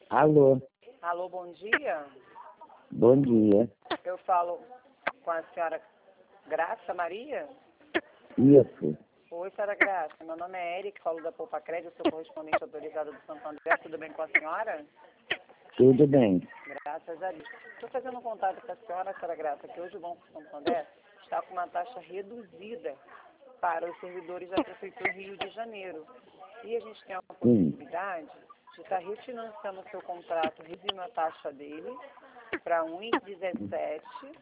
Alô, Alô, bom dia. bom dia. Eu falo com a senhora Graça Maria. Isso, Oi, senhora Graça. Meu nome é Eric, falo da Poupa Crédito, sou correspondente autorizada do Santo André. Tudo bem com a senhora? tudo bem. Graças a Deus. Estou fazendo um contato com a senhora Graça, que hoje o Banco Santo André está com uma taxa reduzida para os servidores da Prefeitura do Rio de Janeiro. E a gente tem a possibilidade de estar refinanciando o seu contrato, reduzindo a taxa dele para 1,17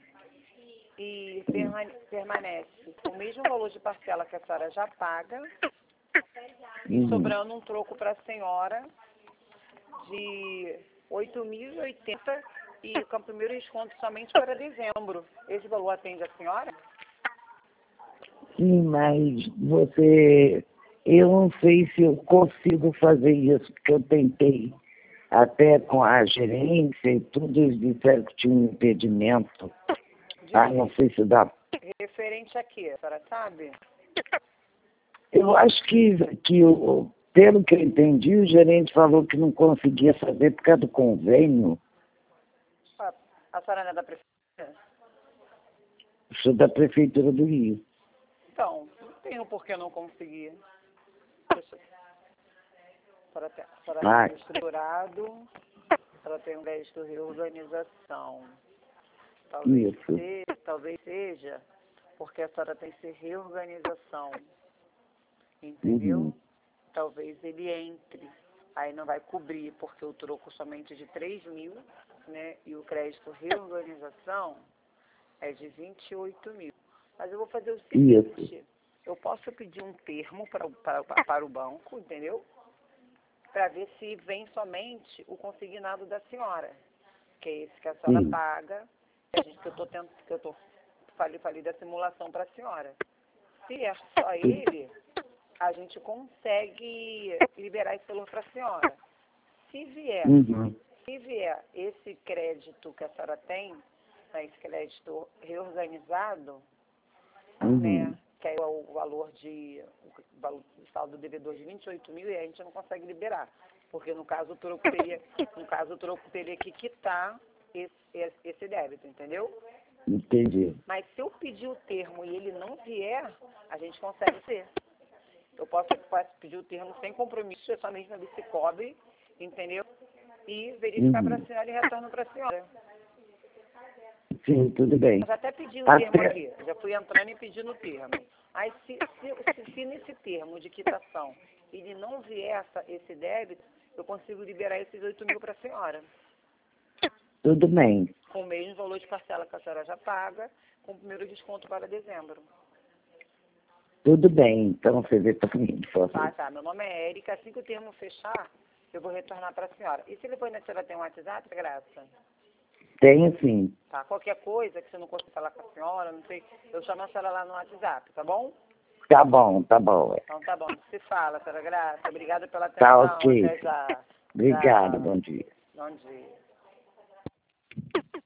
e permanece o mesmo valor de parcela que a senhora já paga e sobrando um troco para a senhora de 8.080 e com o primeiro desconto somente para dezembro. Esse valor atende a senhora? Sim, mas eu não sei se eu consigo fazer isso, porque eu tentei até com a gerência e tudo, eles disseram que tinha um impedimento. Não sei se dá. Referente a quê? A senhora sabe? Eu acho pelo que eu entendi, o gerente falou que não conseguia fazer por causa do convênio. A senhora não é da prefeitura? Sou da Prefeitura do Rio. Então, não tenho por que não conseguir. A senhora tem estruturado, a senhora tem um crédito de reorganização. Talvez seja porque a senhora tem que ser reorganização. Entendeu? Talvez ele entre. Aí não vai cobrir, porque o troco somente de 3.000, né? E o crédito reorganização é de 28.000. Mas eu vou fazer o seguinte, eu posso pedir um termo para o banco, entendeu? Para ver se vem somente o consignado da senhora, que é esse que a senhora paga, que eu tô falei da simulação para a senhora. Se é só ele, a gente consegue liberar esse valor para a senhora. Se vier esse crédito que a senhora tem, né, esse crédito reorganizado, né, que é o valor o saldo devedor de 28.000, e a gente não consegue liberar. Porque no caso o troco teria que quitar esse débito, entendeu? Entendi. Mas se eu pedir o termo e ele não vier, a gente consegue ser. Eu posso pedir o termo sem compromisso, é só mesmo ver se cobre, entendeu? E verificar para a senhora e retorno para a senhora. Sim, tudo bem. Eu já até pedi o termo aqui, já fui entrando e pedindo o termo. Aí se nesse termo de quitação ele não vier esse débito, eu consigo liberar esses 8.000 para a senhora. Tudo bem. Com o mesmo valor de parcela que a senhora já paga, com o primeiro desconto para dezembro. Tudo bem, então você vê para mim, por favor. Tá. Meu nome é Érica. Assim que o termo fechar, eu vou retornar para a senhora. E se depois a senhora tem um WhatsApp, Graça? Tenho sim. Tá. Qualquer coisa que você não conseguir falar com a senhora, não sei, eu chamo a senhora lá no WhatsApp, tá bom? Tá bom, tá bom. Então tá bom. Se fala, senhora Graça. Obrigada pela Tá atenção. ok. Até já. Obrigada, Tchau. bom dia. Bom dia.